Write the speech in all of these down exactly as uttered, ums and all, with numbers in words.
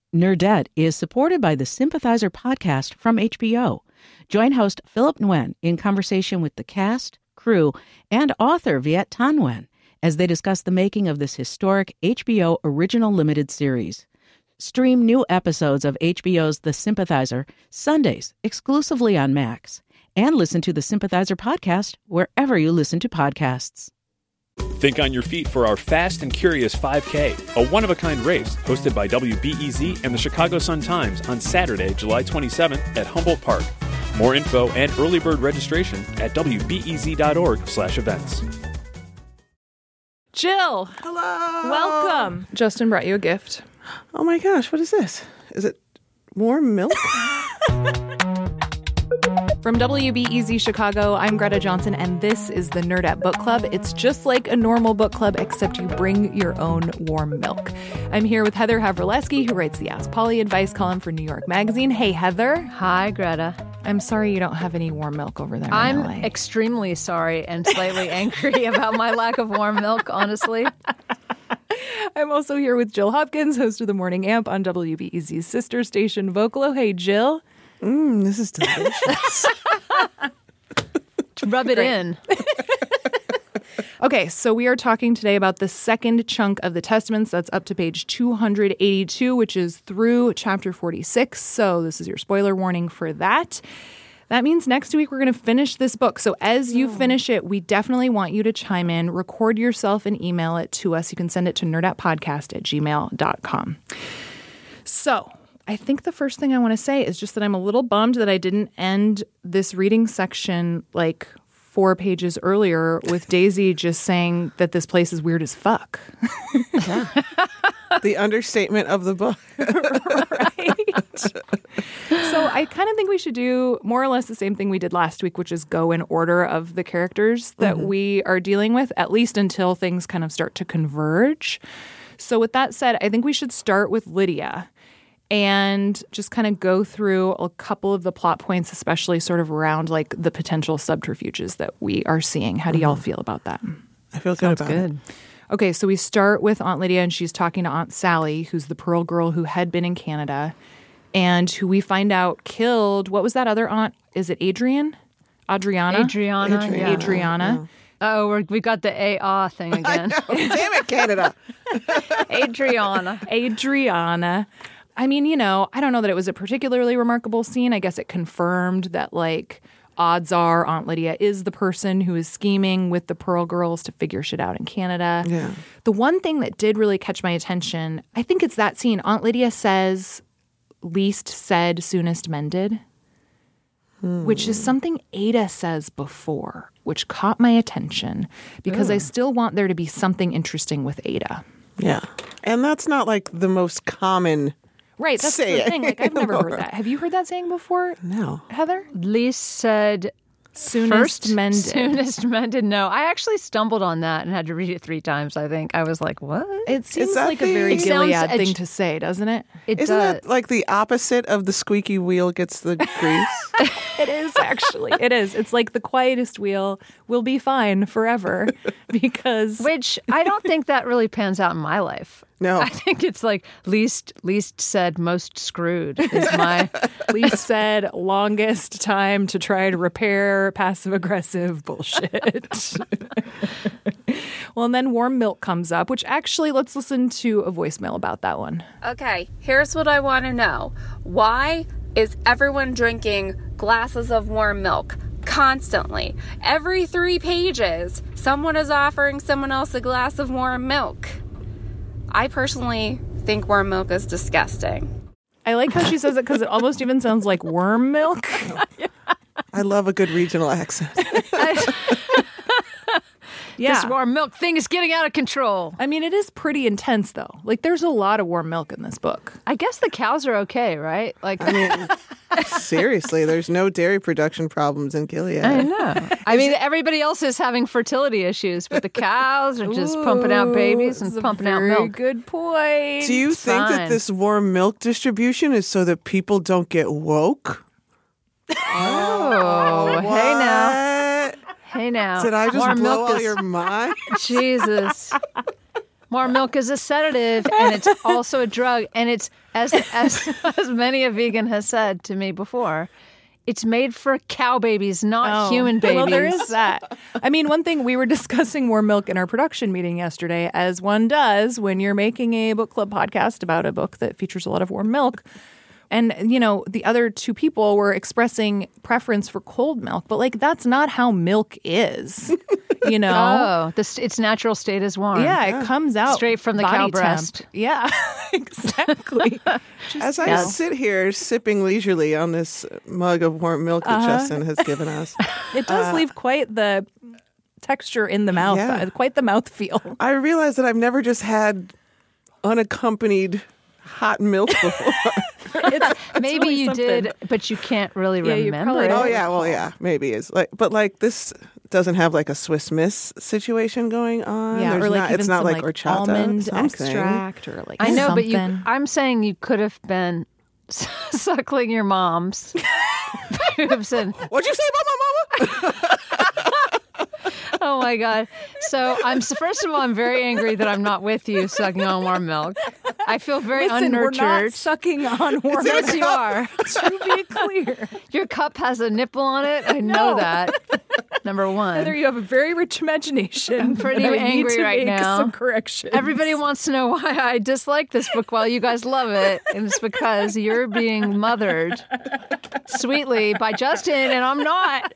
Nerdette is supported by the Sympathizer podcast from H B O. Join host Philip Nguyen in conversation with the cast, crew, and author Viet Thanh Nguyen as they discuss the making of this historic H B O original limited series. Stream new episodes of H B O's The Sympathizer Sundays exclusively on Max, and listen to the Sympathizer podcast wherever you listen to podcasts. Think on your feet for our Fast and Curious five K, a one-of-a-kind race hosted by W B E Z and the Chicago Sun-Times on Saturday, July twenty-seventh at Humboldt Park. More info and early bird registration at W B E Z dot org slash events. Jill! Hello! Welcome! Justin brought you a gift. Oh my gosh, what is this? Is it warm milk? From W B E Z Chicago, I'm Greta Johnson, and this is the Nerdette Book Club. It's just like a normal book club, except you bring your own warm milk. I'm here with Heather Havrilesky, who writes the Ask Polly advice column for New York Magazine. Hey, Heather. Hi, Greta. I'm sorry you don't have any warm milk over there. I'm in L A. extremely sorry and slightly angry about my lack of warm milk, honestly. I'm also here with Jill Hopkins, host of The Morning Amp on W B E Z's sister station, Vocalo. Hey, Jill. Mmm, this is delicious. Rub it Great. in. Okay, so we are talking today about the second chunk of the Testaments. That's up to page two hundred eighty-two, which is through chapter forty-six. So this is your spoiler warning for that. That means next week we're going to finish this book. So as you finish it, we definitely want you to chime in, record yourself, and email it to us. You can send it to nerdettepodcast at gmail dot com. So I think the first thing I want to say is just that I'm a little bummed that I didn't end this reading section like four pages earlier with Daisy just saying that this place is weird as fuck. Yeah. The understatement of the book. Right. So I kind of think we should do more or less the same thing we did last week, which is go in order of the characters that mm-hmm. we are dealing with, at least until things kind of start to converge. So with that said, I think we should start with Lydia and just kind of go through a couple of the plot points, especially sort of around like the potential subterfuges that we are seeing. How do y'all feel about that? I feel good Sounds about good. it. Okay, so we start with Aunt Lydia, and she's talking to Aunt Sally, who's the Pearl girl who had been in Canada, and who we find out killed. What was that other aunt? Is it Adrian? Adriana? Adriana. Adriana. Yeah. Adriana. Oh, we're, we got the A ah thing again. Damn it, Canada. Adriana. Adriana. I mean, you know, I don't know that it was a particularly remarkable scene. I guess it confirmed that, like, odds are Aunt Lydia is the person who is scheming with the Pearl girls to figure shit out in Canada. Yeah. The one thing that did really catch my attention, I think it's that scene. Aunt Lydia says, least said, soonest mended, hmm. which is something Ada says before, which caught my attention because Ooh. I still want there to be something interesting with Ada. Yeah. And that's not like the most common Right, that's saying the thing. Like, I've never heard that. Have you heard that saying before? No. Heather? Least said Soonest first mended. Soonest mended. No, I actually stumbled on that and had to read it three times, I think. I was like, what? It seems that like a the- very It Gilead sounds thing edu- to say, doesn't it? It Isn't does. that like the opposite of the squeaky wheel gets the grease? It is, actually. It is. It's like the quietest wheel will be fine forever because... Which I don't think that really pans out in my life. No. I think it's like least least said, most screwed is my least said, longest time to try to repair passive-aggressive bullshit. Well, and then warm milk comes up, which actually, let's listen to a voicemail about that one. Okay, here's what I want to know. Why is everyone drinking glasses of warm milk constantly? Every three pages, someone is offering someone else a glass of warm milk. I personally think warm milk is disgusting. I like how she says it because it almost even sounds like worm milk. I love a good regional accent. Yeah. This warm milk thing is getting out of control. I mean, it is pretty intense, though. Like, there's a lot of warm milk in this book. I guess the cows are okay, right? Like, I mean, seriously, there's no dairy production problems in Gilead. I know. I mean, everybody else is having fertility issues, but the cows are just Ooh, pumping out babies and pumping out milk. Very good point. Do you It's think fine. that this warm milk distribution is so that people don't get woke? Oh, hey now. Hey now. Did I just Warm blow milk all is, your mind? Jesus. Warm milk is a sedative, and it's also a drug, and it's as as as many a vegan has said to me before, it's made for cow babies, not Oh. human babies. Well, there is that. I mean, one thing, we were discussing warm milk in our production meeting yesterday, as one does when you're making a book club podcast about a book that features a lot of warm milk. And, you know, the other two people were expressing preference for cold milk, but like that's not how milk is, you know? Oh, this, its natural state is warm. Yeah, it comes out Straight from the body cow temp. breast. Yeah, exactly. As I yeah. sit here sipping leisurely on this mug of warm milk that Uh-huh. Justin has given us, It does leave quite the texture in the mouth, Yeah. uh, quite the mouth feel. I realize that I've never just had unaccompanied hot milk before. It's, Maybe really you something. did, but you can't really Yeah, you remember probably it. don't. Oh yeah, well yeah, maybe it's like, but like this doesn't have like a Swiss Miss situation going on. Yeah, There's or like not, even it's not some, like, like horchata almond something. extract or like I know, but you. something. I'm saying you could have been suckling your mom's. boobs and- What'd you say about my mama? oh my god! So I'm so first of all, I'm very angry that I'm not with you sucking on warm milk. I feel very Listen, we're not unnurtured. sucking on warm milk. Yes, you are. To be clear, Your cup has a nipple on it. I know No. that. Number one. Heather, you have a very rich imagination. I'm pretty and I need angry to right make now. Some corrections. Everybody wants to know why I dislike this book while you guys love it. And it's because you're being mothered sweetly by Justin, and I'm not.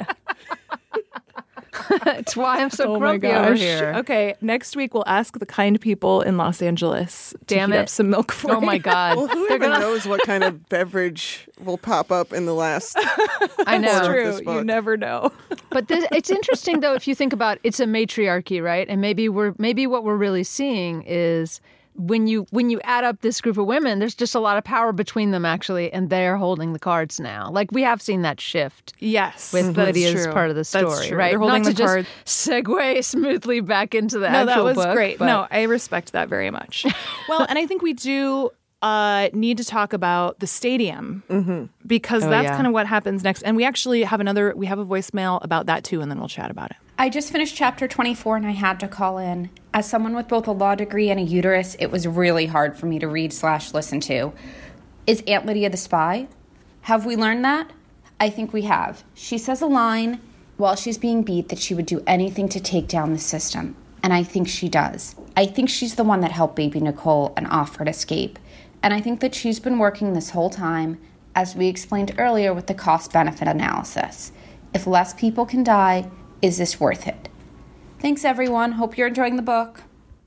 It's why I'm so Oh my grumpy over gosh. here. Okay, next week we'll ask the kind people in Los Angeles to Damn heat it. up some milk for Oh my you. God. Well, who They're even gonna. knows what kind of beverage will pop up in the last? I know. It's True, this you book. never know. But this, it's interesting though if you think about it's a matriarchy, right? And maybe we're maybe what we're really seeing is when you when you add up this group of women, there's just a lot of power between them actually, and they're holding the cards now. Like we have seen that shift Yes, with that's Lydia's true. part of the That's story, true. right? They're holding Not the to cards. just segue smoothly back into the No, actual that was book, great. but- No, I respect that very much. Well, and I think we do uh, need to talk about the stadium because Oh, that's yeah. kind of what happens next. And we actually have another. We have a voicemail about that too, and then we'll chat about it. I just finished chapter twenty-four and I had to call in. As someone with both a law degree and a uterus, it was really hard for me to read slash listen to. Is Aunt Lydia the spy? Have we learned that? I think we have. She says a line while she's being beat that she would do anything to take down the system. And I think she does. I think she's the one that helped baby Nicole and offered escape. And I think that she's been working this whole time, as we explained earlier with the cost-benefit analysis. If less people can die, is this worth it? Thanks, everyone. Hope you're enjoying the book.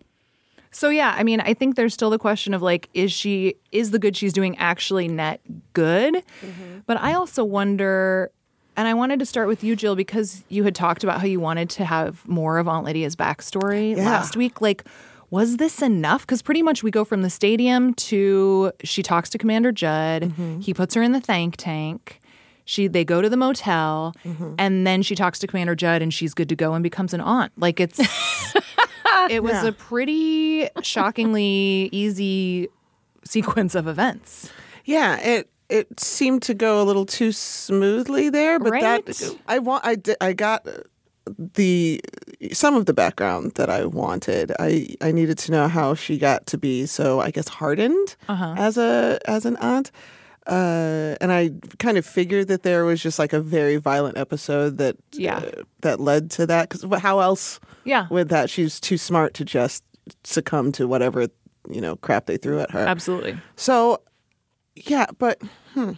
So yeah, I mean, I think there's still the question of like, is she is the good she's doing actually net good? Mm-hmm. But I also wonder, and I wanted to start with you, Jill, because you had talked about how you wanted to have more of Aunt Lydia's backstory Yeah. last week. Like, was this enough? Because pretty much we go from the stadium to she talks to Commander Judd. Mm-hmm. He puts her in the think tank. She they go to the motel, Mm-hmm. and then she talks to Commander Judd, and she's good to go and becomes an aunt. Like it's. It was Yeah. a pretty shockingly easy sequence of events. Yeah, it it seemed to go a little too smoothly there, but Right? that I want I did, I got the some of the background that I wanted. I I needed to know how she got to be so I guess hardened Uh-huh. as a as an aunt. Uh, and I kind of figured that there was just like a very violent episode that Yeah. uh, that led to that. Because how else Yeah, with that? She's too smart to just succumb to whatever you know crap they threw at her. absolutely. So, yeah, but hmm,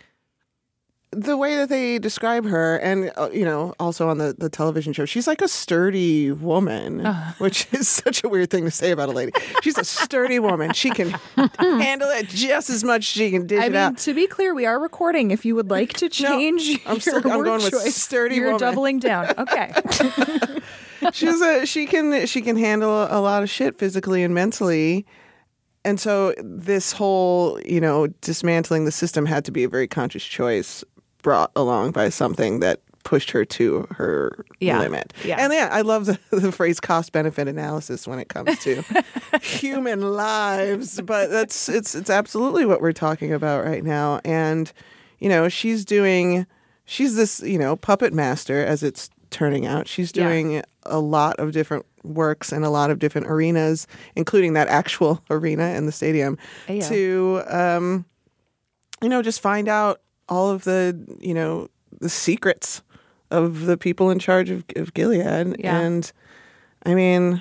the way that they describe her, and uh, you know, also on the, the television show, she's like a sturdy woman, which is such a weird thing to say about a lady. She's a sturdy woman. She can handle it just as much as she can dish I it mean, out. to be clear, we are recording. If you would like to change I'm your still- I'm word going with choice, sturdy you're woman. doubling down. Okay. She's a she can she can handle a lot of shit physically and mentally. And so this whole, you know, dismantling the system had to be a very conscious choice brought along by something that pushed her to her Yeah. limit. Yeah. And yeah, I love the, the phrase cost benefit analysis when it comes to human lives, but that's it's it's absolutely what we're talking about right now. And you know, she's doing she's this, you know, puppet master as it's turning out. She's doing yeah. a lot of different works in a lot of different arenas, including that actual arena in the stadium, yeah. to, um, you know, just find out all of the, you know, the secrets of the people in charge of, of Gilead. Yeah. And I mean,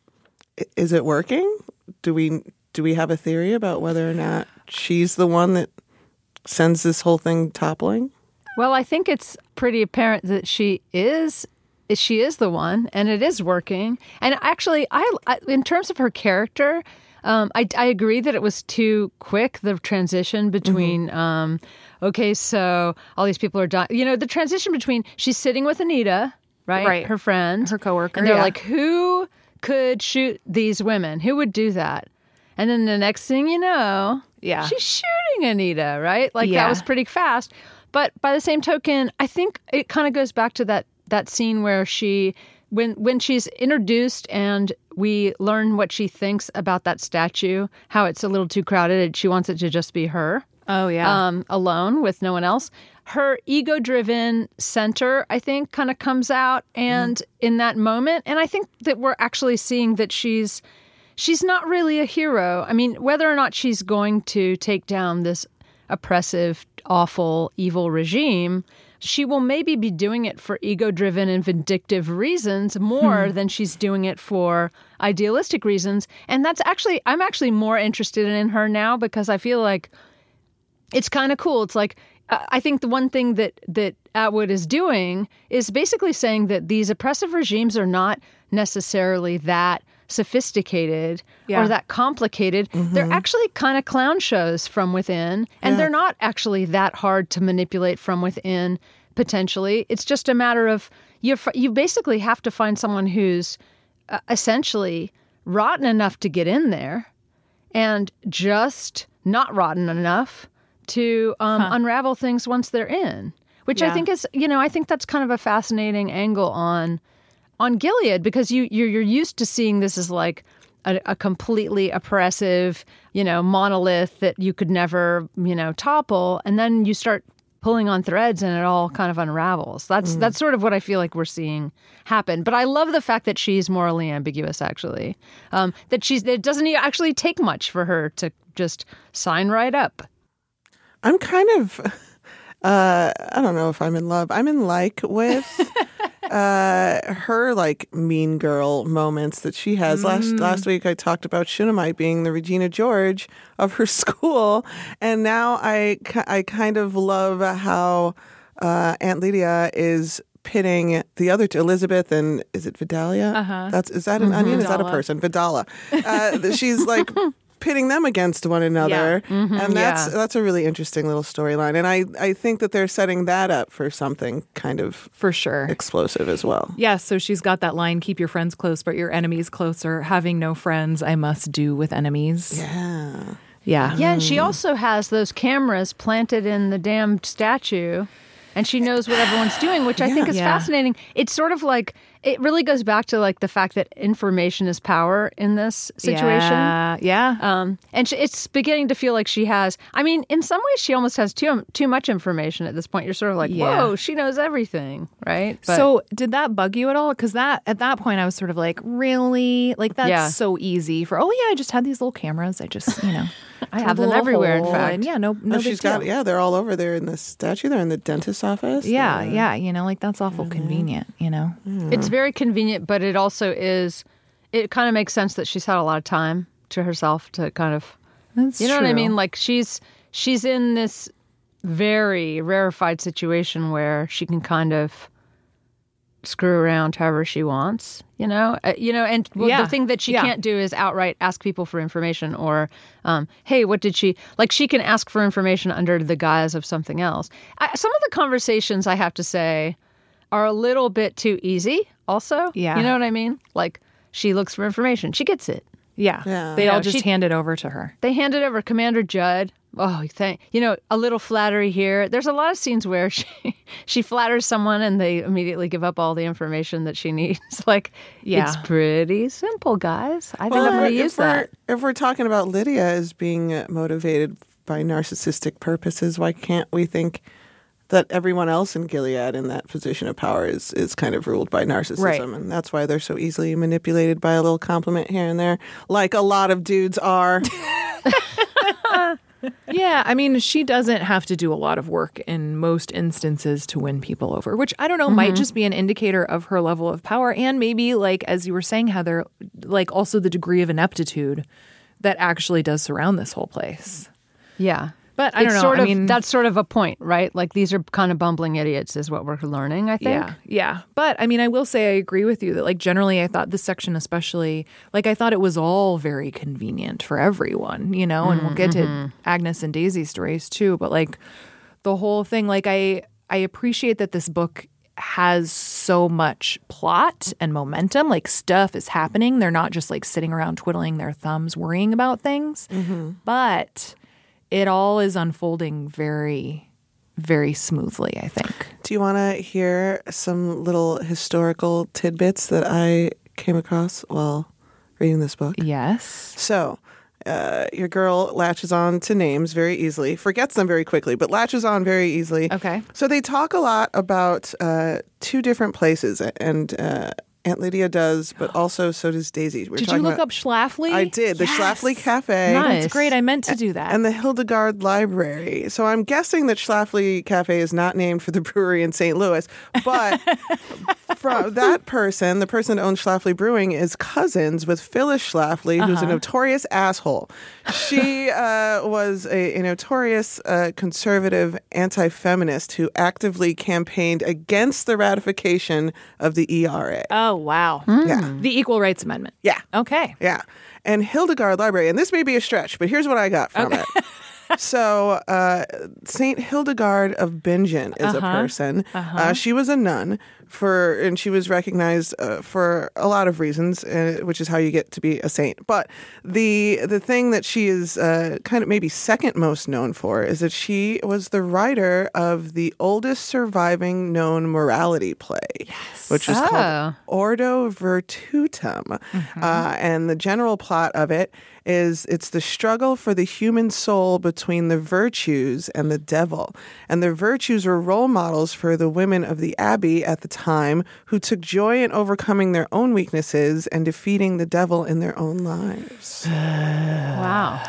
is it working? Do we do we have a theory about whether or not she's the one that sends this whole thing toppling? Well, I think it's pretty apparent that she is she is the one, and it is working. And actually, I, I in terms of her character, um, I, I agree that it was too quick, the transition between, mm-hmm. um, okay, so all these people are dying. You know, the transition between she's sitting with Anita, right? Right. Her friend. Her coworker. And they're yeah. like, who could shoot these women? Who would do that? And then the next thing you know, yeah. she's shooting Anita, right? Like yeah. that was pretty fast. But by the same token, I think it kind of goes back to that that scene where she, when when she's introduced and we learn what she thinks about that statue, how it's a little too crowded and she wants it to just be her. Oh, yeah. Um, alone with no one else. Her ego-driven center, I think, kind of comes out and mm. in that moment. And I think that we're actually seeing that she's she's not really a hero. I mean, whether or not she's going to take down this oppressive, awful, evil regime, she will maybe be doing it for ego-driven and vindictive reasons more hmm. than she's doing it for idealistic reasons. And that's actually, I'm actually more interested in her now because I feel like it's kind of cool. It's like, I think the one thing that, that Atwood is doing is basically saying that these oppressive regimes are not necessarily that sophisticated yeah. or that complicated. Mm-hmm. They're actually kind of clown shows from within, and yeah. they're not actually that hard to manipulate from within, potentially. It's just a matter of, you you basically have to find someone who's uh, essentially rotten enough to get in there and just not rotten enough to um, huh. unravel things once they're in, which yeah. I think is, you know, I think that's kind of a fascinating angle on on Gilead, because you you're, you're used to seeing this as like a, a completely oppressive, you know, monolith that you could never, you know, topple, and then you start pulling on threads and it all kind of unravels. That's mm. that's sort of what I feel like we're seeing happen. But I love the fact that she's morally ambiguous, actually. Um, that she's it doesn't actually take much for her to just sign right up. I'm kind of, uh, I don't know if I'm in love. I'm in like with uh, her like mean girl moments that she has. Mm. Last last week I talked about Shunammite being the Regina George of her school. And now I, I kind of love how uh, Aunt Lydia is pitting the other two, Elizabeth and is it Vidalia? Uh-huh. That's Is that an mm-hmm. onion? Is that a person? Vidala. Uh, she's like pitting them against one another. Yeah. Mm-hmm, and that's yeah. that's a really interesting little storyline. And I, I think that they're setting that up for something kind of for sure explosive as well. Yeah, so she's got that line, keep your friends close, but your enemies closer. Having no friends, I must do with enemies. Yeah. Yeah. Yeah, and she also has those cameras planted in the damned statue. And she knows what everyone's doing, which I yeah, think is yeah. fascinating. It's sort of like, it really goes back to like the fact that information is power in this situation. Yeah, yeah. Um, and she, it's beginning to feel like she has, I mean, in some ways she almost has too too much information at this point. You're sort of like, yeah. whoa, she knows everything, right? But, so did that bug you at all? Because that at that point I was sort of like, really? Like that's yeah. so easy for, oh yeah, I just had these little cameras. I just, you know. I have them everywhere, in fact. And yeah, no, no oh, big she's deal. got, yeah, they're all over there in the statue. They're in the dentist's office. Yeah, uh, yeah, you know, like that's awful mm-hmm. convenient, you know. Mm. It's very convenient, but it also is, it kind of makes sense that she's had a lot of time to herself to kind of, that's you know true. what I mean? Like she's, she's in this very rarefied situation where she can kind of screw around however she wants, you know, uh, you know, and well, yeah. the thing that she yeah. can't do is outright ask people for information or, um, hey, what did she, like she can ask for information under the guise of something else. I, some of the conversations, I have to say, are a little bit too easy also. Yeah. You know what I mean? Like she looks for information. She gets it. Yeah. yeah. They you all know, just she, hand it over to her. They hand it over. Commander Judd. Oh, thank you know, a little flattery here. There's a lot of scenes where she she flatters someone and they immediately give up all the information that she needs. Like, yeah. it's pretty simple, guys. I think well, I'm going to if use we're, that. If we're talking about Lydia as being motivated by narcissistic purposes, why can't we think that everyone else in Gilead in that position of power is is kind of ruled by narcissism. Right. And that's why they're so easily manipulated by a little compliment here and there, like a lot of dudes are. Yeah, I mean, she doesn't have to do a lot of work in most instances to win people over, which I don't know, mm-hmm. might just be an indicator of her level of power. And maybe, like, as you were saying, Heather, like also the degree of ineptitude that actually does surround this whole place. Yeah. But I it's don't know. Sort I of, mean, that's sort of a point, right? Like these are kind of bumbling idiots is what we're learning, I think. Yeah, yeah. But I mean, I will say I agree with you that like generally I thought this section especially, like I thought it was all very convenient for everyone, you know, and mm-hmm. we'll get to Agnes and Daisy's stories too. But like the whole thing, like I, I appreciate that this book has so much plot and momentum, like stuff is happening. They're not just like sitting around twiddling their thumbs worrying about things, mm-hmm. but it all is unfolding very, very smoothly, I think. Do you want to hear some little historical tidbits that I came across while reading this book? Yes. So, uh, your girl latches on to names very easily, forgets them very quickly, but latches on very easily. Okay. So they talk a lot about uh, two different places, and uh, Aunt Lydia does, but also so does Daisy. We're did you look about, up Schlafly? I did. The yes. Schlafly Cafe. Nice. That's great. I meant to do that. And the Hildegard Library. So I'm guessing that Schlafly Cafe is not named for the brewery in Saint Louis, but from that person, the person who owns Schlafly Brewing, is cousins with Phyllis Schlafly, uh-huh. who's a notorious asshole. She uh, was a, a notorious uh, conservative anti-feminist who actively campaigned against the ratification of the E R A. Oh, wow. Mm. Yeah. The Equal Rights Amendment. Yeah. Okay. Yeah. And Hildegard Library, and this may be a stretch, but here's what I got from okay. it. So uh, Saint Hildegard of Bingen is uh-huh. a person. Uh-huh. Uh, she was a nun for, and she was recognized uh, for a lot of reasons, uh, which is how you get to be a saint. But the the thing that she is uh, kind of maybe second most known for is that she was the writer of the oldest surviving known morality play, yes. which was oh. called Ordo Virtutum. Mm-hmm. Uh, and the general plot of it is it's the struggle for the human soul between the virtues and the devil. And the virtues were role models for the women of the abbey at the time who took joy in overcoming their own weaknesses and defeating the devil in their own lives. Wow.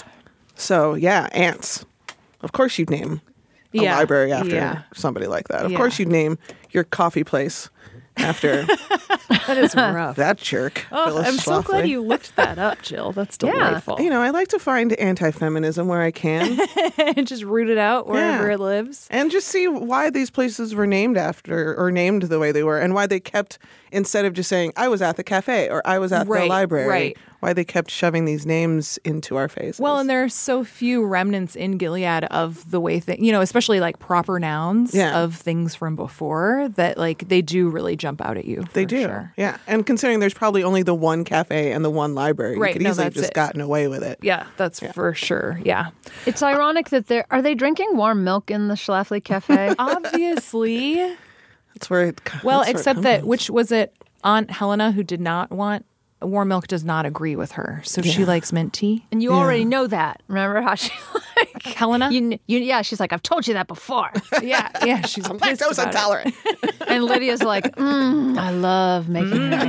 So, yeah, ants. Of course you'd name a yeah. library after yeah. somebody like that. Of yeah. course you'd name your coffee place after that is rough. that jerk. Oh, Phyllis I'm so Schlafly. glad you looked that up, Jill. That's delightful. You know, I like to find anti-feminism where I can. And just root it out wherever Yeah. it lives. And just see why these places were named after or named the way they were and why they kept, instead of just saying, I was at the cafe or I was at Right, the library, right. why they kept shoving these names into our faces. Well, and there are so few remnants in Gilead of the way that, you know, especially like proper nouns Yeah. of things from before that like they do really jump out at you. They for do. Sure. Yeah. And considering there's probably only the one cafe and the one library, Right, you could no, easily have that's just it. gotten away with it. Yeah, that's for sure. Yeah. It's ironic that they're are they drinking warm milk in the Schlafly Cafe? Obviously. That's where it Well, that's where it except that, comes. which was it Aunt Helena who did not want warm milk does not agree with her. So she Yeah. likes mint tea. And you Yeah. already know that. Remember how she like Helena? You, you, yeah, she's like, I've told you that before. Yeah, yeah, she's I'm pissed lactose about it. intolerant. And Lydia's like, mm, I love making her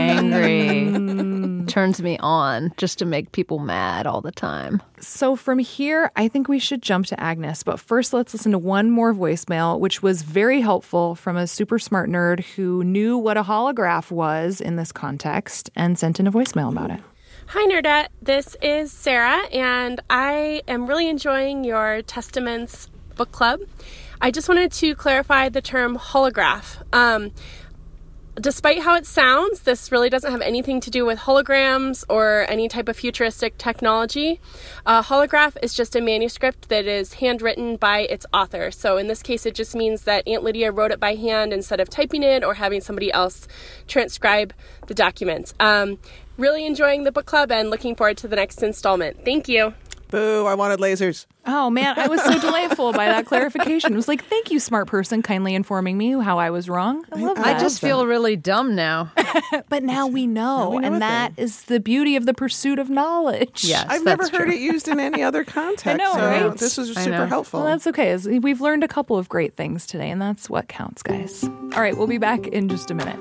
angry. Turns me on just to make people mad all the time. So from here, I think we should jump to Agnes. But first, let's listen to one more voicemail, which was very helpful from a super smart nerd who knew what a holograph was in this context and sent in a voicemail about it. Hi, Nerdette. This is Sarah, and I am really enjoying your Testaments book club. I just wanted to clarify the term holograph. Um, Despite how it sounds, this really doesn't have anything to do with holograms or any type of futuristic technology. A holograph is just a manuscript that is handwritten by its author. So in this case, it just means that Aunt Lydia wrote it by hand instead of typing it or having somebody else transcribe the document. Um, really enjoying the book club and looking forward to the next installment. Thank you. Boo, I wanted lasers. Oh, man, I was so delightful by that clarification. It was like, thank you, smart person, kindly informing me how I was wrong. I love that. I just feel really dumb now. But now we know, Now we know and a that thing. is the beauty of the pursuit of knowledge. Yes, I've never that's heard true. it used in any other context. I know, so right? This is I super know. helpful. Well, that's okay. As we've learned a couple of great things today, and that's what counts, guys. All right, we'll be back in just a minute.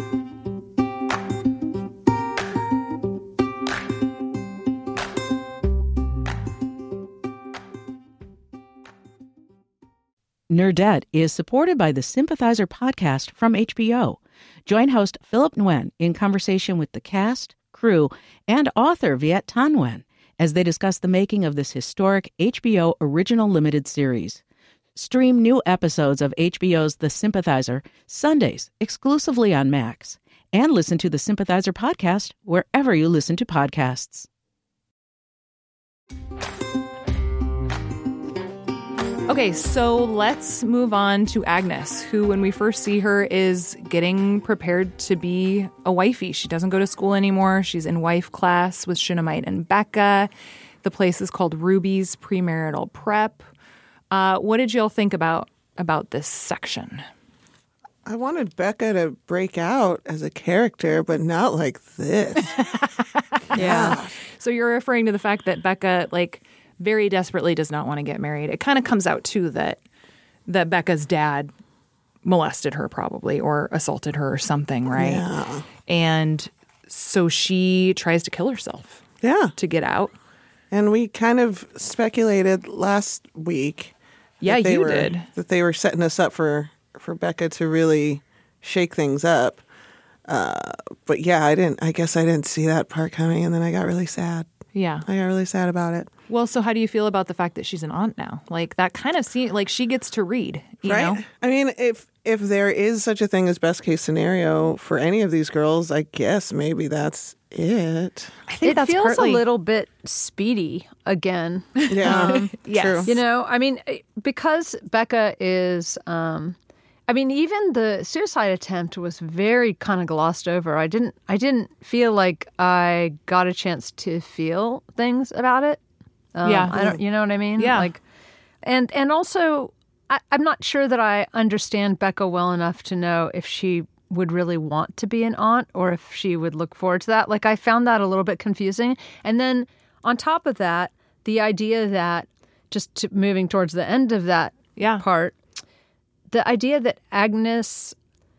Nerdette is supported by the Sympathizer podcast from H B O. Join host Philip Nguyen in conversation with the cast, crew, and author Viet Thanh Nguyen as they discuss the making of this historic H B O original limited series. Stream new episodes of H B O's The Sympathizer Sundays exclusively on Max, and listen to the Sympathizer podcast wherever you listen to podcasts. Okay, so let's move on to Agnes, who, when we first see her, is getting prepared to be a wifey. She doesn't go to school anymore. She's in wife class with Shunammite and Becca. The place is called Ruby's Premarital Prep. Uh, what did y'all think about about this section? I wanted Becca to break out as a character, but not like this. Yeah. So you're referring to the fact that Becca, like, very desperately does not want to get married. It kind of comes out, too, that that Becca's dad molested her probably or assaulted her or something, right? Yeah. And so she tries to kill herself Yeah. to get out. And we kind of speculated last week. Yeah, that they you were, did. That they were setting us up for, for Becca to really shake things up. Uh, but yeah, I didn't. I guess I didn't see that part coming, and then I got really sad. Yeah. I got really sad about it. Well, so how do you feel about the fact that she's an aunt now? Like, that kind of seems like she gets to read, you right? know? I mean, if if there is such a thing as best case scenario for any of these girls, I guess maybe that's it. I think It that's feels partly, a little bit speedy again. Yeah, yes. true. You know, I mean, because Becca is, um, I mean, even the suicide attempt was very kind of glossed over. I didn't, I didn't feel like I got a chance to feel things about it. Um, Yeah. I don't, you know what I mean? Yeah. Like, and and also, I, I'm not sure that I understand Becca well enough to know if she would really want to be an aunt or if she would look forward to that. Like, I found that a little bit confusing. And then on top of that, the idea that, just to, moving towards the end of that Yeah. part, the idea that Agnes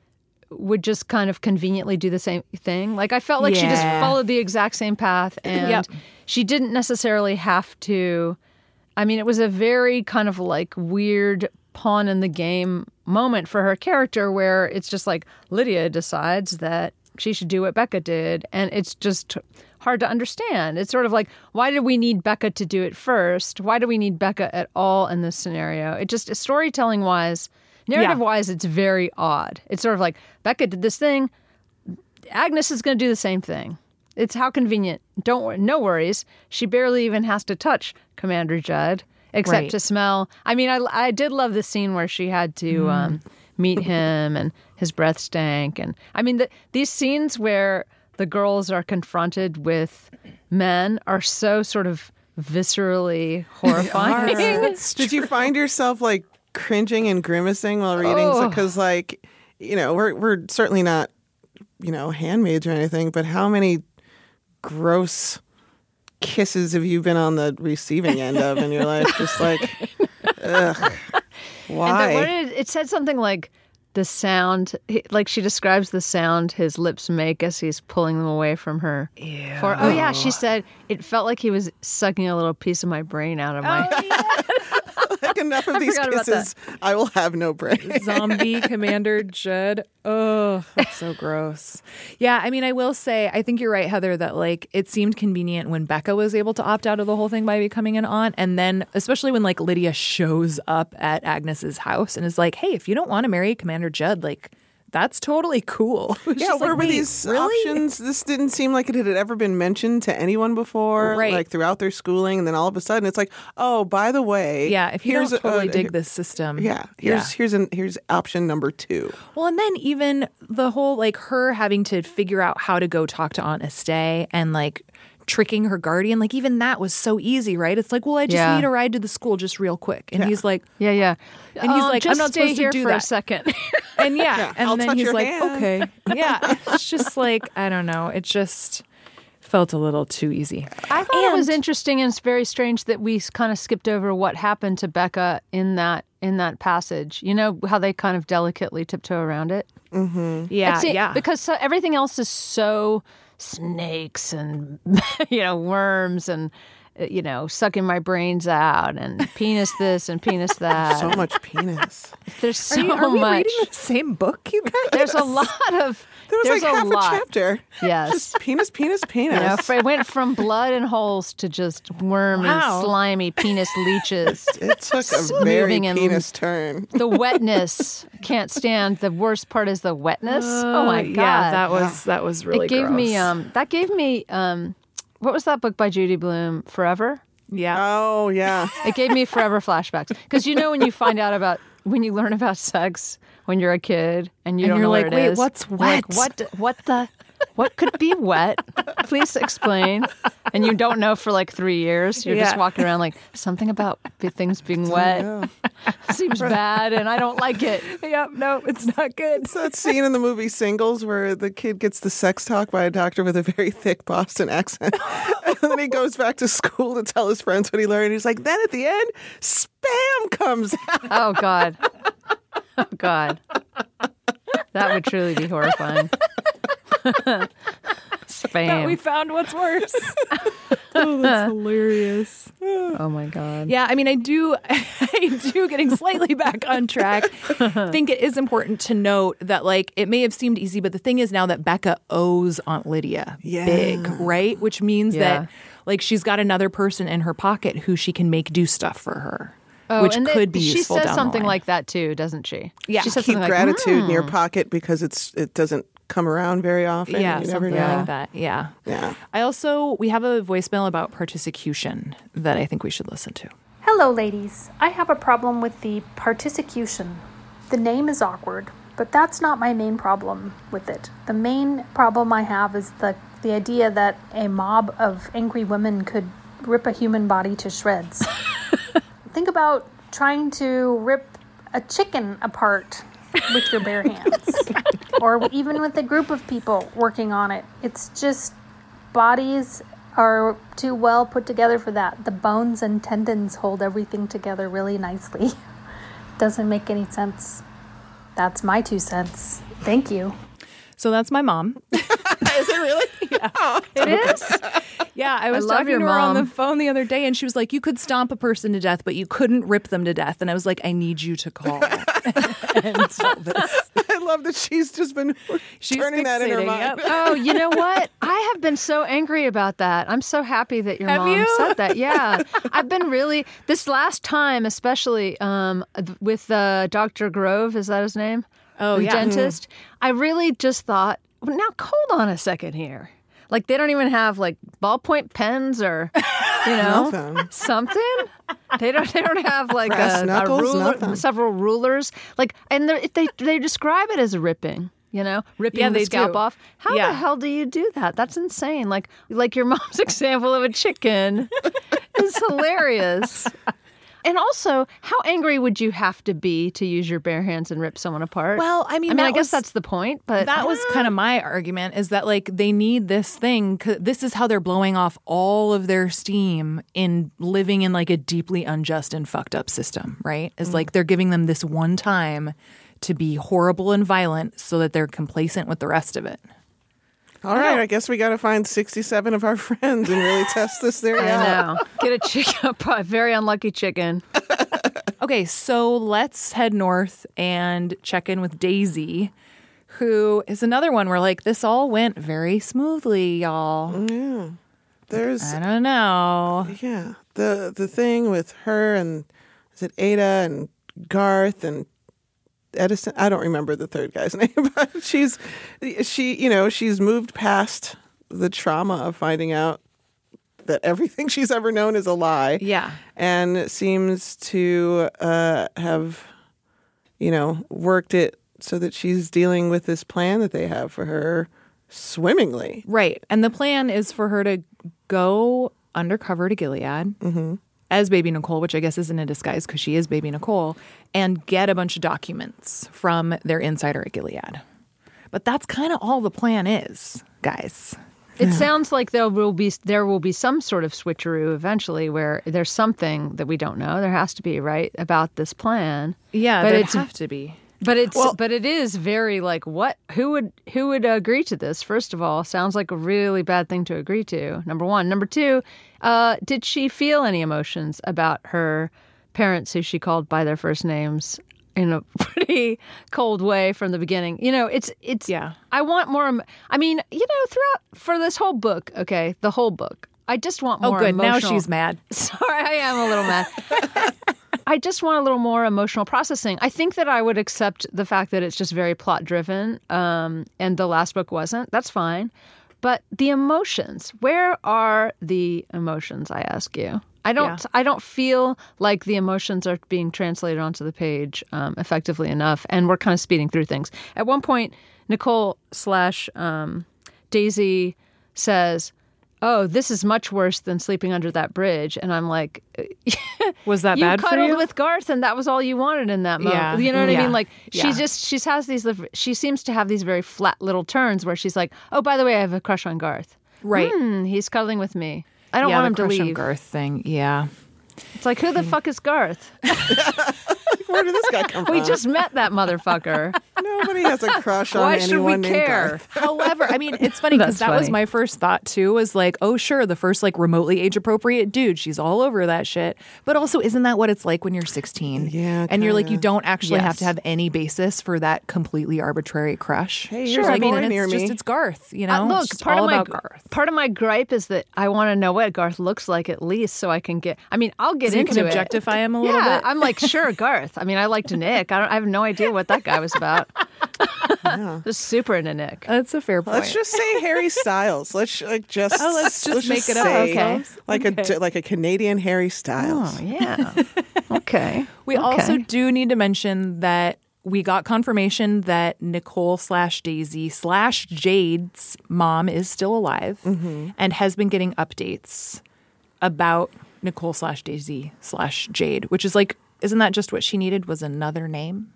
would just kind of conveniently do the same thing. Like, I felt like she just Yeah. followed the exact same path, and Yep. she didn't necessarily have to. I mean, it was a very kind of like weird pawn in the game moment for her character where it's just like Lydia decides that she should do what Becca did, and it's just hard to understand. It's sort of like, why did we need Becca to do it first? Why do we need Becca at all in this scenario? It just, storytelling wise, narrative wise, it's very odd. It's sort of like, Becca did this thing, Agnes is going to do the same thing. It's how convenient. Don't wor- no worries. She barely even has to touch Commander Judd, except Right. to smell. I mean, I, I did love the scene where she had to Mm. um, meet him and his breath stank. And I mean, the, these scenes where the girls are confronted with men are so sort of viscerally horrifying. Did you find yourself like cringing and grimacing while reading? Oh. Because, like, you know, we're we're certainly not, you know, handmaids or anything, but how many gross kisses have you been on the receiving end of in your life? Just like, ugh, why? And the, what did, it said something like the sound, he- like she describes the sound his lips make as he's pulling them away from her. For, oh yeah, she said it felt like he was sucking a little piece of my brain out of my. Like, enough of these forgot about kisses, I will have no brain. Zombie Commander Judd. Oh, that's so gross. Yeah, I mean, I will say, I think you're right, Heather, that like it seemed convenient when Becca was able to opt out of the whole thing by becoming an aunt. And then especially when like Lydia shows up at Agnes's house and is like, hey, if you don't want to marry Commander Judd, like that's totally cool. It's Yeah, just where like, were wait, these really? options? This didn't seem like it had ever been mentioned to anyone before, Right. like throughout their schooling. And then all of a sudden it's like, oh, by the way, Yeah, if you here's don't a- totally a- dig this system. Yeah, here's here's an here's option number two. Well, and then even the whole like her having to figure out how to go talk to Aunt Estee and like tricking her guardian. Like, even that was so easy, right? It's like, well, I just Yeah. need a ride to the school just real quick. And he's like, Yeah, yeah. and he's Um, like, just I'm not stay supposed here to do for that. a second. And yeah, Yeah, and I'll then touch he's your like, hand. okay. Yeah, it's just like, I don't know. It just felt a little too easy. I thought it was And- interesting and it's very strange that we kind of skipped over what happened to Becca in that in that passage. You know how they kind of delicately tiptoe around it? Yeah, It's- it- yeah. Because so, everything else is so snakes and, you know, worms and, uh, you know, sucking my brains out and penis this and penis that. So much penis. There's so Are, you, are we much. reading the same book, you guys? There's a lot of. There was there's like a half lot. a chapter. Yes. Just penis, penis, penis. You know, if it went from blood and holes to just wormy, Wow. slimy penis leeches. It took a very Moving and- penis turn. The wetness can't stand. The worst part is the wetness. oh my god! Yeah, that was that was really it gave me gross. um that gave me um what was that book by Judy Blume? Forever. Yeah. Oh, yeah. It gave me forever flashbacks because you know when you find out about when you learn about sex when you're a kid and you And don't you're know like, what it "Wait, is. what's You're like, wet?" what? What the? What could be wet? Please explain. And you don't know for like three years. You're just Yeah. walking around like something about b- things being wet seems bad, and I don't like it. Yep, no, it's not good. It's that scene in the movie Singles where the kid gets the sex talk by a doctor with a very thick Boston accent. And then he goes back to school to tell his friends what he learned. He's like, then at the end, spam comes out. Oh God. Oh God. That would truly be horrifying. Spam. We found what's worse. Oh, that's hilarious. Oh my God. Yeah, I mean, I do, I do getting slightly back on track. think it is important to note that, like, it may have seemed easy, but the thing is now that Becca owes Aunt Lydia Yeah. big, right? Which means Yeah. that, like, she's got another person in her pocket who she can make do stuff for her, Oh, which and could that- be she useful says down the something line. like that too, doesn't she? Yeah. She says Keep something like, gratitude in your "Hmm." pocket because it's it doesn't come around very often. Yeah, You never something know. like that. Yeah. Yeah. I also, we have a voicemail about particicution that I think we should listen to. Hello, ladies. I have a problem with the particicution. The name is awkward, but that's not my main problem with it. The main problem I have is the, the idea that a mob of angry women could rip a human body to shreds. Think about trying to rip a chicken apart with your bare hands, or even with a group of people working on it. It's just bodies are too well put together for that. The bones and tendons hold everything together really nicely. Doesn't make any sense. That's my two cents. Thank you. So that's my mom. Is it really? Yeah. It is? Yeah, I was love talking your to her on the mom. phone the other day, and she was like, you could stomp a person to death, but you couldn't rip them to death. And I was like, I need you to call and tell this. I love that she's just been She's turning that in her fixating, mind. yep. Oh, you know what? I have been so angry about that. I'm so happy that your Have mom you? said that. Yeah. I've been really, this last time, especially um, with uh, Doctor Grove, is that his name? Oh, the yeah. dentist. I really just thought, well, now hold on a second here. Like, they don't even have like ballpoint pens or, you know, Nothing. something. They don't. They don't have like Brass a, a knuckles? ruler, Nothing. several rulers. Like, and they're- they they describe it as ripping. You know, ripping Yeah, the they scalp do. off. How Yeah. the hell do you do that? That's insane. Like, like your mom's example of a chicken is hilarious. And also, how angry would you have to be to use your bare hands and rip someone apart? Well, I mean, I mean, that I guess was- that's the point. But That was kind of my argument is that, like, they need this thing. 'Cause this is how they're blowing off all of their steam in living in, like, a deeply unjust and fucked up system, right? Is like they're giving them this one time to be horrible and violent so that they're complacent with the rest of it. All right, I guess we got to find sixty-seven of our friends and really test this theory I out. know. Get a chicken, a very unlucky chicken. Okay, so let's head north and check in with Daisy, who is another one where, like, this all went very smoothly, y'all. Yeah. There's I don't know. yeah, the the thing with her and is it Ada and Garth and Edison? I don't remember the third guy's name, but she's she, you know, she's moved past the trauma of finding out that everything she's ever known is a lie. Yeah. And seems to uh, have, you know, worked it so that she's dealing with this plan that they have for her swimmingly. Right. And the plan is for her to go undercover to Gilead Mm-hmm. as Baby Nicole, which I guess isn't a disguise because she is Baby Nicole, and get a bunch of documents from their insider at Gilead. But that's kind of all the plan is, guys. It sounds like there will be there will be some sort of switcheroo eventually where there's something that we don't know. There has to be, right, about this plan. Yeah, but there'd it's have to be. But it's Well- but it is very like what who would who would agree to this? First of all, sounds like a really bad thing to agree to. Number one, number two, uh, did she feel any emotions about her parents who she called by their first names in a pretty cold way from the beginning? You know, it's it's. Yeah. I want more. em- I mean, you know, throughout for this whole book, okay, the whole book, I just want Oh, more. good. Now emotional- she's mad. Sorry, I am a little mad. I just want a little more emotional processing. I think that I would accept the fact that it's just very plot driven, um, and the last book wasn't. That's fine. But the emotions, where are the emotions, I ask you? I don't Yeah. I don't feel like the emotions are being translated onto the page um, effectively enough, and we're kind of speeding through things. At one point, Nicole slash um, Daisy says, "Oh, this is much worse than sleeping under that bridge." And I'm like, Was that you bad for cuddled you? with Garth, and that was all you wanted in that moment. Yeah. You know what I Yeah. mean? Like Yeah. she just she's has these liv- she seems to have these very flat little turns where she's like, "Oh, by the way, I have a crush on Garth. Right. Hmm, he's cuddling with me. I don't yeah, want the him to crush on leave." Garth thing. Yeah. It's like, who the fuck is Garth? Where did this guy come from? We just met that motherfucker. Nobody has a crush on Why should we anyone named care? Garth. However, I mean, it's funny because That's that was funny. my first thought too. Was like, oh, sure, the first like remotely age appropriate dude. She's all over that shit. But also, isn't that what it's like when you're sixteen? Yeah, and you're like, kinda. you don't actually have Yes. to have any basis for that completely arbitrary crush. Hey, sure, here's a I mean, boy and near it's me. just it's Garth. You Uh, know, look, It's just part all of my about Garth. part of my gripe is that I want to know what Garth looks like at least, so I can get. I mean, I'll get So you into can it. objectify him a little Yeah, bit. I'm like, sure, Garth. I mean, I liked Nick. I, don't, I have no idea what that guy was about. Just super into Nick. That's a fair point. Let's just say Harry Styles. Let's like just Oh, let's just make it up. say, Okay. like a like a Canadian Harry Styles. Oh yeah. Okay. We Okay. also do need to mention that we got confirmation that Nicole slash Daisy slash Jade's mom is still alive and has been getting updates about Nicole slash Daisy slash Jade, which is like, isn't that just what she needed was another name?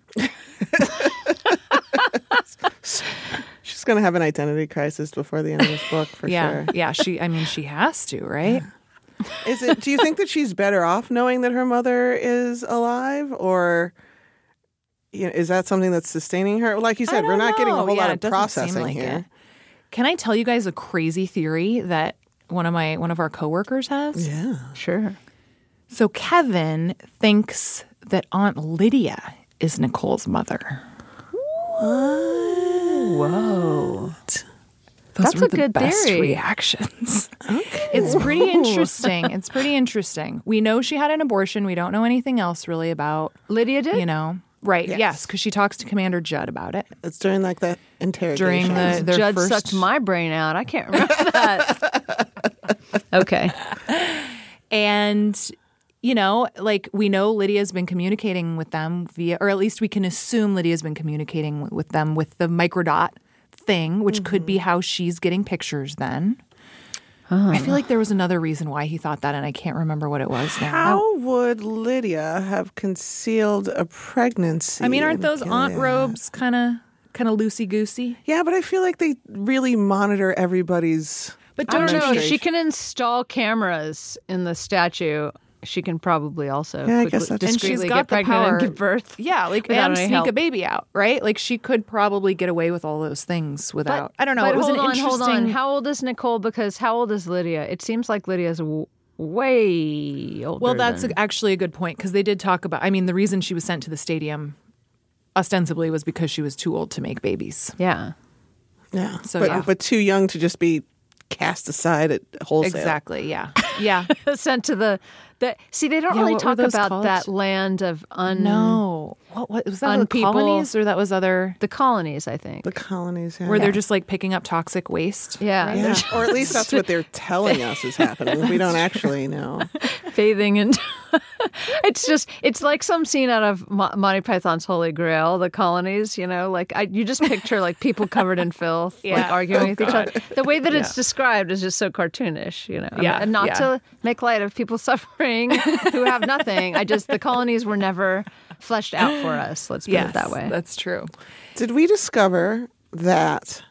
She's gonna have an identity crisis before the end of this book for yeah. sure. Yeah. She, I mean, she has to, right? Is it? Do you think that she's better off knowing that her mother is alive, or you know, is that something that's sustaining her? Like you I said, we're don't not getting a know. whole Yeah, lot it of doesn't seem processing like here. it. Can I tell you guys a crazy theory that one of my one of our coworkers has? Yeah. Sure. So Kevin thinks that Aunt Lydia is Nicole's mother. Whoa. Those That's were a the good best theory. reactions. It's pretty interesting. It's pretty interesting. We know she had an abortion. We don't know anything else really about, Lydia did. you know. Right. Yes. Yes, because she talks to Commander Judd about it It's during like the interrogation. during the their Judd first. sucked my brain out. I can't remember that. Okay. And, you know, like we know Lydia's been communicating with them via, or at least we can assume Lydia's been communicating with them with the microdot thing, which could be how she's getting pictures then. I feel like there was another reason why he thought that, and I can't remember what it was now. How would Lydia have concealed a pregnancy? I mean, aren't in those aunt Gilead? robes kind of kind of loosey goosey? Yeah, but I feel like they really monitor everybody's. But I don't know. If Demonstration. she can install cameras in the statue, she can probably also Yeah, I quickly, guess that's- And discreetly she's got get the pregnant power. and give birth. Yeah, like without and any sneak help. a baby out, right? Like she could probably get away with all those things without. I don't know. But It was hold an on, interesting. hold on. How old is Nicole? Because how old is Lydia? It seems like Lydia's w- way older. Well, that's than- actually a good point because they did talk about. I mean, the reason she was sent to the stadium ostensibly was because she was too old to make babies. yeah. Yeah, So, but yeah. but too young to just be cast aside at wholesale. Exactly. Yeah. Yeah. Sent to the the. See, they don't Yeah, really what were talk those about called? that land of un No. What, what was that? On The people- colonies, or that was other the colonies. I think. The colonies, yeah. where they're just like picking up toxic waste. yeah, yeah. they're or at least that's what they're telling us is happening. We don't actually know. bathing and It's just, it's like some scene out of Mo- Monty Python's Holy Grail, the colonies, you know, like I, you just picture like people covered in filth, Yeah. like arguing Oh, with each God. other. The way that Yeah. it's described is just so cartoonish, you know. I mean, Yeah, and not yeah. to make light of people suffering who have nothing. I just, the colonies were never fleshed out for us. Let's put Yes, it that way. that's true. Did we discover that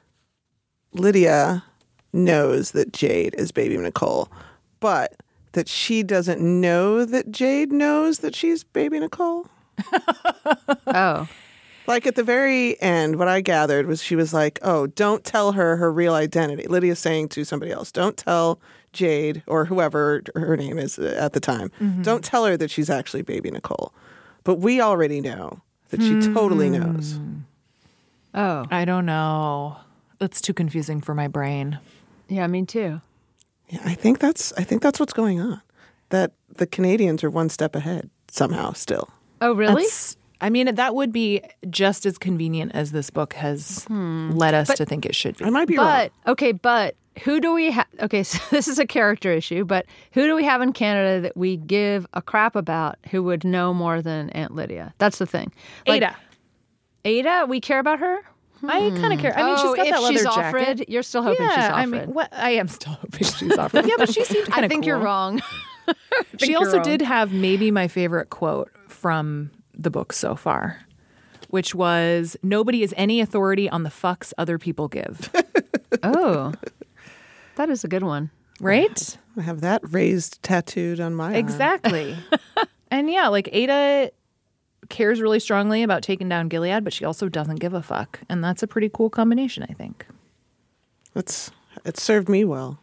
Lydia knows that Jade is baby Nicole, but that she doesn't know that Jade knows that she's baby Nicole? Oh. Like at the very end, what I gathered was she was like, oh, don't tell her her real identity. Lydia's saying to somebody else, don't tell Jade or whoever her name is at the time. Mm-hmm. Don't tell her that she's actually baby Nicole. But we already know that she totally knows. Oh. I don't know. That's too confusing for my brain. Yeah, me too. Yeah, I think that's I think that's what's going on. That the Canadians are one step ahead somehow still. Oh, really? That's- I mean, that would be just as convenient as this book has led us to think it should be. I might be But, wrong. okay, but who do we have? Okay, so this is a character issue, but who do we have in Canada that we give a crap about who would know more than Aunt Lydia? That's the thing. Like, Ada. Ada, we care about her? I kind of care. I mean, Oh, she's got if that leather she's jacket. offered, you're still hoping yeah, she's offered. I mean, what, I am still hoping she's offered. Yeah, but she seemed kind I of think cool. you're wrong. I think She you're also wrong. did have maybe my favorite quote from the book so far, which was, nobody is any authority on the fucks other people give. Oh, that is a good one. Right? I have that raised tattooed on my arm. Exactly. And yeah, like Ada cares really strongly about taking down Gilead, but she also doesn't give a fuck. And that's a pretty cool combination, I think. It's it served me well.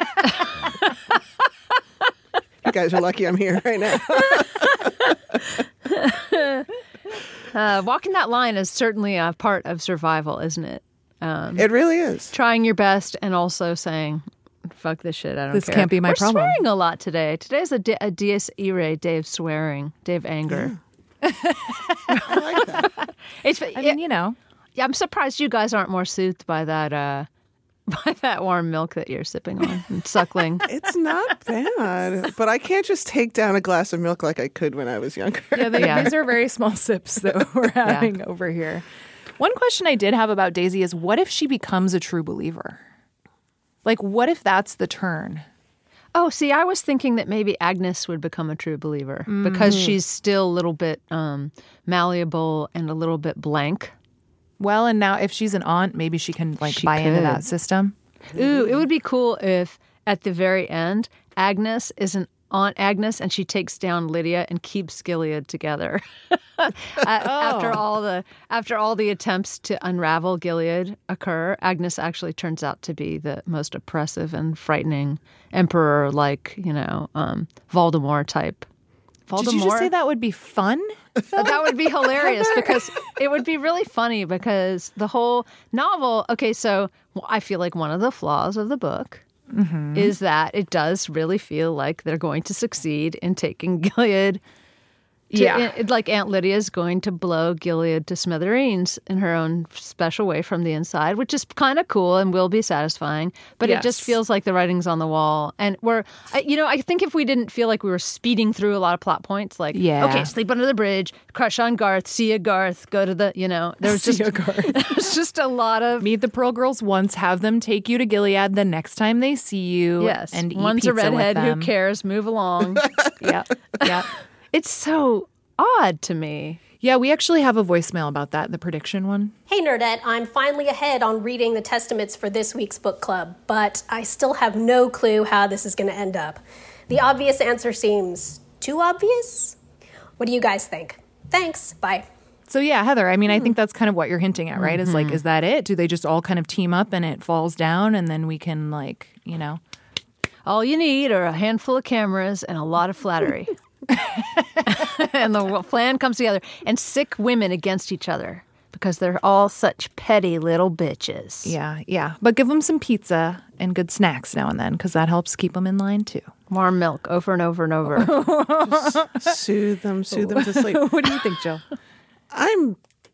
You guys are lucky I'm here right now. Uh, walking that line is certainly a part of survival, isn't it? Um, It really is. trying your best and also saying, fuck this shit, I don't This care. can't be my We're problem. swearing a lot today. Today's a, di- a dies irae day of swearing, day of anger. I like that. It's, I mean, you know. yeah, I'm surprised you guys aren't more soothed by that uh, by that warm milk that you're sipping on and suckling. It's not bad, but I can't just take down a glass of milk like I could when I was younger. Yeah, they, Yeah. these are very small sips that we're having over here. One question I did have about Daisy is, what if she becomes a true believer? Like, what if that's the turn? Oh, see, I was thinking that maybe Agnes would become a true believer because she's still a little bit um, malleable and a little bit blank. Well, and now if she's an aunt, maybe she can like She buy into could. that system. Ooh, it would be cool if at the very end, Agnes is an Aunt Agnes and she takes down Lydia and keeps Gilead together. A- After all the after all the attempts to unravel Gilead occur, Agnes actually turns out to be the most oppressive and frightening emperor, like you know, um, Voldemort type. Voldemort. Did you just say that would be fun? That would be hilarious because it would be really funny because the whole novel. Okay, so I feel like one of the flaws of the book is that it does really feel like they're going to succeed in taking Gilead. To, Yeah. in- like Aunt Lydia is going to blow Gilead to smithereens in her own special way from the inside, which is kind of cool and will be satisfying. But it just Yes. feels like the writing's on the wall. And we're, I- you know, I think if we didn't feel like we were speeding through a lot of plot points, like, Yeah. okay, sleep under the bridge, crush on Garth, see ya Garth, go to the, you know, there's just, there's just a lot of, Meet the Pearl Girls once, have them take you to Gilead the next time they see you. yes, and eat one's a pizza with redhead, who them. cares, move along. Yeah, yeah. It's so odd to me. Yeah, we actually have a voicemail about that, the prediction one. Hey Nerdette, I'm finally ahead on reading the Testaments for this week's book club, but I still have no clue how this is going to end up. The obvious answer seems too obvious? What do you guys think? Thanks, bye. So yeah, Heather, I mean, I think that's kind of what you're hinting at, right? Is like, is that it? Do they just all kind of team up and it falls down and then we can like, you know? All you need are a handful of cameras and a lot of flattery. And the plan comes together. And sick women against each other because they're all such petty little bitches. Yeah, yeah. But give them some pizza and good snacks now and then because that helps keep them in line too. Warm milk over and over and over. Soothe them, soothe them to sleep. What do you think, Jill? I'm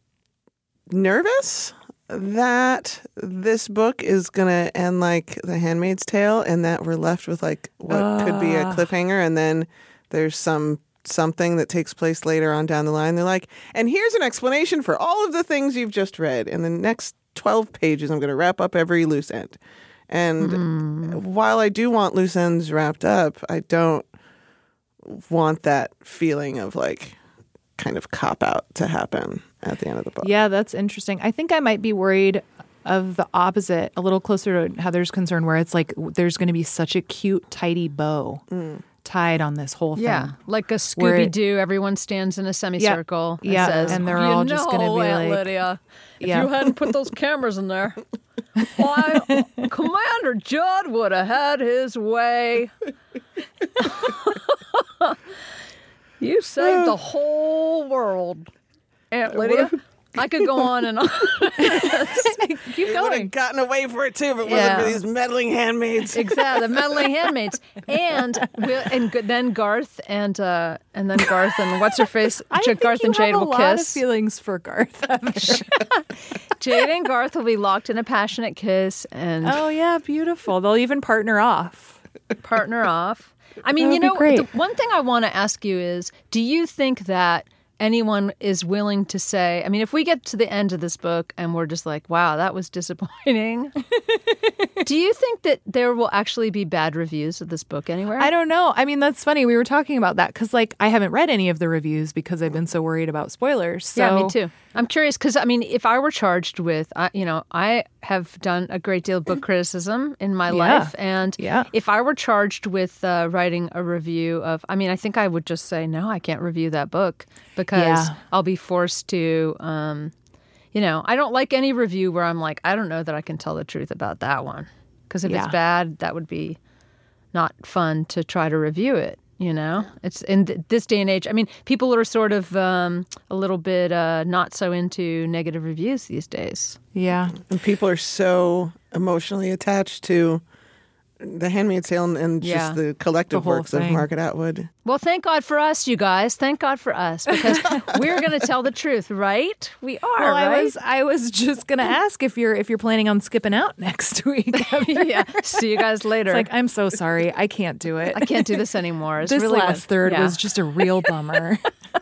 nervous that this book is going to end like The Handmaid's Tale and that we're left with like what could be a cliffhanger and then there's some something that takes place later on down the line. They're like, and here's an explanation for all of the things you've just read. In the next twelve pages, I'm going to wrap up every loose end. And mm. while I do want loose ends wrapped up, I don't want that feeling of like kind of cop out to happen at the end of the book. Yeah, that's interesting. I think I might be worried of the opposite, a little closer to Heather's concern, where it's like there's going to be such a cute, tidy bow mm. tied on this whole thing. Yeah, like a Scooby-Doo. It, everyone stands in a semicircle yeah, yeah, and says, and they're all know, just going to be Aunt like, Lydia, if yeah. you hadn't put those cameras in there, why, Commander Judd would have had his way. You saved the whole world, Aunt Lydia. I could go on and on. Keep going. Would have gotten away for it too, if it yeah. wasn't for these meddling handmaids. Exactly, the meddling handmaids, and we'll, and then Garth and uh, and then Garth and what's her face? I J- think Garth you and Jade have will a lot kiss. Of feelings for Garth. Jade and Garth will be locked in a passionate kiss, and oh yeah, beautiful. They'll even partner off. Partner off. I mean, you know, the one thing I want to ask you is, do you think that anyone is willing to say, I mean, if we get to the end of this book and we're just like, wow, that was disappointing. Do you think that there will actually be bad reviews of this book anywhere? I don't know. I mean, that's funny. We were talking about that because, like, I haven't read any of the reviews because I've been so worried about spoilers. So. Yeah, me too. I'm curious because, I mean, if I were charged with, uh, you know, I have done a great deal of book criticism in my yeah. life. And yeah. if I were charged with uh, writing a review of, I mean, I think I would just say, no, I can't review that book because yeah. I'll be forced to, um, you know, I don't like any review where I'm like, I don't know that I can tell the truth about that one. Because if yeah. it's bad, that would be not fun to try to review it. You know, it's in th- this day and age. I mean, people are sort of um, a little bit uh, not so into negative reviews these days. Yeah. And people are so emotionally attached to The Handmaid's Tale and, and Yeah. just the collective The whole works of thing. Margaret Atwood. Well, thank God for us, you guys. Thank God for us, because we're going to tell the truth, right? We are, Well, right? I was I was just gonna ask if you're if you're planning on skipping out next week. Yeah. See you guys later. It's like, I'm so sorry, I can't do it. I can't do this anymore. It's this really last third yeah. was just a real bummer.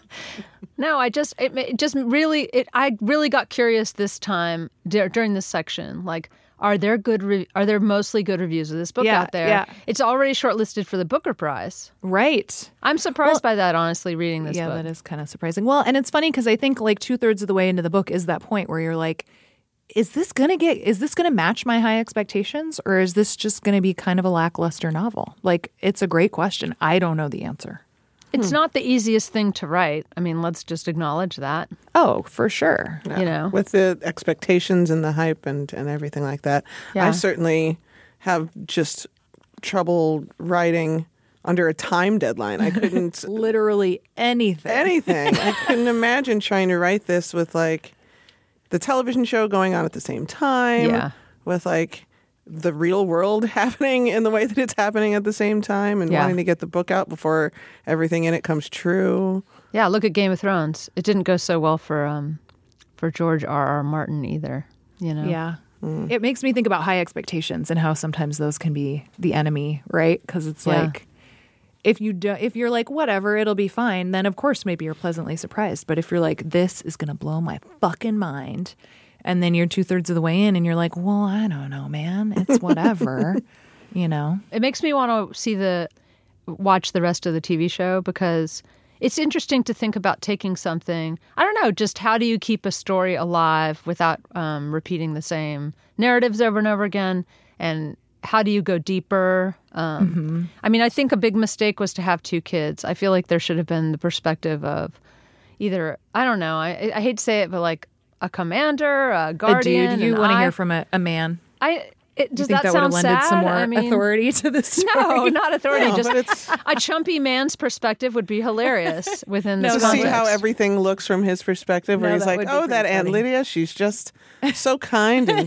No, I just it, it just really it, I really got curious this time d- during this section. Like, are there good re- are there mostly good reviews of this book Yeah, out there? yeah. It's already shortlisted for the Booker Prize. Right. I'm surprised Well, by that, honestly, reading this yeah, book. that is kind of surprising. Well, and it's funny because I think like two thirds of the way into the book is that point where you're like, is this gonna get is this gonna match my high expectations, or is this just gonna be kind of a lackluster novel? Like, it's a great question. I don't know the answer. It's not the easiest thing to write. I mean, let's just acknowledge that. Oh, for sure. You know, With the expectations and the hype and, and everything like that. Yeah. I certainly have just trouble writing under a time deadline. I couldn't Literally anything. anything. I couldn't imagine trying to write this with like the television show going on at the same time. Yeah. With like the real world happening in the way that it's happening at the same time, and Yeah. wanting to get the book out before everything in it comes true. yeah. Look at Game of Thrones. It didn't go so well for um for George R. R. Martin either. You know. Yeah. It makes me think about high expectations and how sometimes those can be the enemy, right? Because it's Yeah. like, if you do, if you're like, whatever, it'll be fine, then of course maybe you're pleasantly surprised. But if you're like, this is going to blow my fucking mind, and then you're two thirds of the way in and you're like, well, I don't know, man, it's whatever, you know? It makes me want to see the watch the rest of the T V show, because it's interesting to think about taking something. I don't know, just how do you keep a story alive without um, repeating the same narratives over and over again, and how do you go deeper? Um, Mm-hmm. I mean, I think a big mistake was to have two kids. I feel like there should have been the perspective of either, I don't know, I, I hate to say it, but like a commander, a guardian. a dude, you an want to I- hear from a, a man. I. It, Do does you think that, that, would sound have lended sad? some more I mean, authority to this story? No, not authority. No, just but it's- a chumpy man's perspective would be hilarious within No, this to see context. how everything looks from his perspective, where No, he's that like, would be oh, pretty that Aunt funny. Lydia, she's just so kind and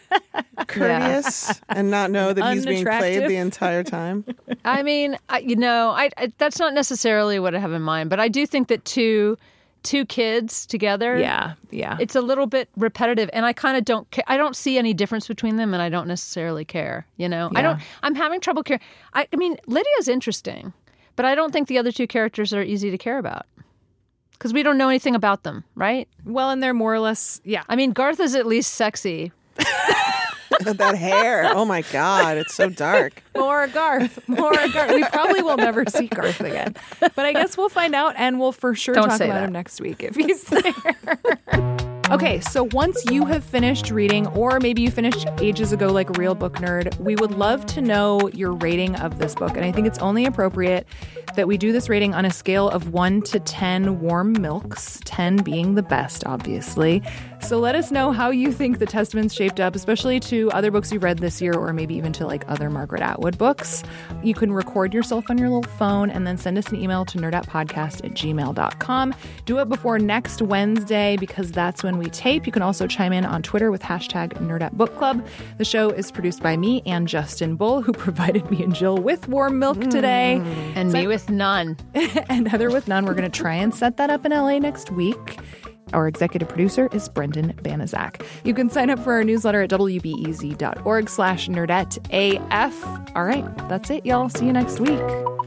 courteous, and not know that he's being played Unattractive. the entire time. I mean, I, you know, I, I that's not necessarily what I have in mind, but I do think that two two kids together, Yeah, yeah. it's a little bit repetitive, and I kind of don't ca- I don't see any difference between them, and I don't necessarily care. You know, I Yeah. don't. I'm having trouble care. I, I mean, Lydia's interesting, But I don't think the other two characters are easy to care about. Because we don't know anything about them, right? Well, and they're more or less, yeah. I mean, Garth is at least sexy. That hair. Oh my God, it's so dark. More Garth. More Garth. We probably will never see Garth again. But I guess we'll find out, and we'll for sure Don't talk say about that. him next week if he's there. Okay, so once you have finished reading, or maybe you finished ages ago like a real book nerd, we would love to know your rating of this book. And I think it's only appropriate that we do this rating on a scale of one to ten warm milks, ten being the best, obviously. So let us know how you think The Testaments shaped up, especially to other books you've read this year, or maybe even to like other Margaret Atwood books. You can record yourself on your little phone and then send us an email to nerdatpodcast at gmail dot com. Do it before next Wednesday because that's when we tape. You can also chime in on Twitter with hashtag nerdatbookclub. The show is produced by me and Justin Bull, who provided me and Jill with warm milk today. Mm. And so me with none. And Heather with none. We're going to try and set that up in L A next week. Our executive producer is Brendan Banaszak. You can sign up for our newsletter at w b e z dot org slash nerdette A F. All right, that's it, y'all. See you next week.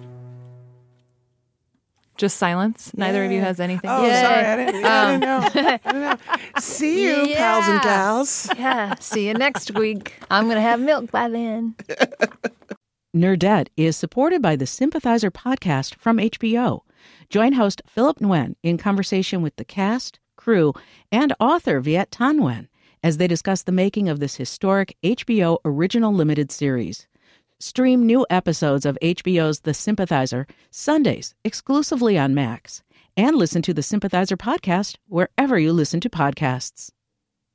Just silence. Neither yeah. of you has anything. Oh, Yay. sorry. I didn't, yeah, Um. I didn't know. I didn't know. See you, Yeah. pals and gals. Yeah, see you next week. I'm going to have milk by then. Nerdette is supported by the Sympathizer podcast from H B O. Join host Philip Nguyen in conversation with the cast, crew, and author Viet Thanh Nguyen as they discuss the making of this historic H B O original limited series. Stream new episodes of H B O's The Sympathizer Sundays exclusively on Max, and listen to the Sympathizer podcast wherever you listen to podcasts.